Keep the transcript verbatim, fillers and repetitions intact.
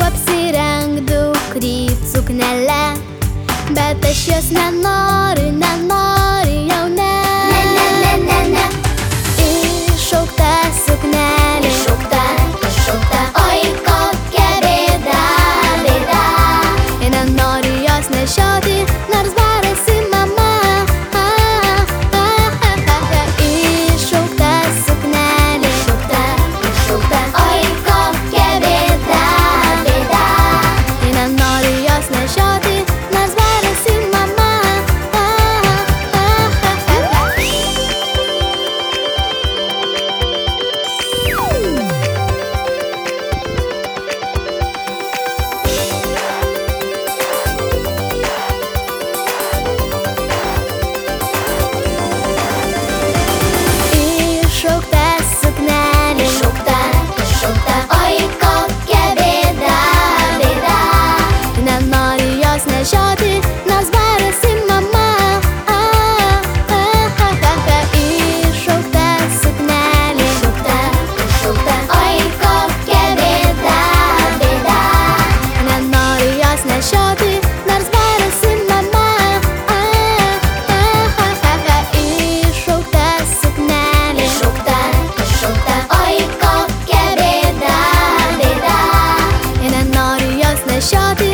apsirenk dukryt suknele, bet aš jos nenoriu, nenoriu jau ne. Ne, ne, ne, ne, ne. Iššaukta suknelė, Iššaukta, iššaukta, oi kokia bėda, bėda. ir nenoriu jos nešioti, nors barasi mama. Iššaukta suknelė, Iššaukta, iššaukta, oi kokia bėda, bėda. ir nenoriu jos nešioti, nors barasi mama. Iššaukta suknelė, Iššaukta, iššaukta, oi kokia bėda, bėda. nenoriu jos nešioti, nors barasi mama. Iššaukta suknelė, Iššaukta, iššaukta, oi kokia bėda, bėda. nenoriu jos nešioti, nors barasi mama. Iššaukta suknelė, Iššaukta, iššaukta, oi kokia bėda, bėda. nenoriu jos nešioti,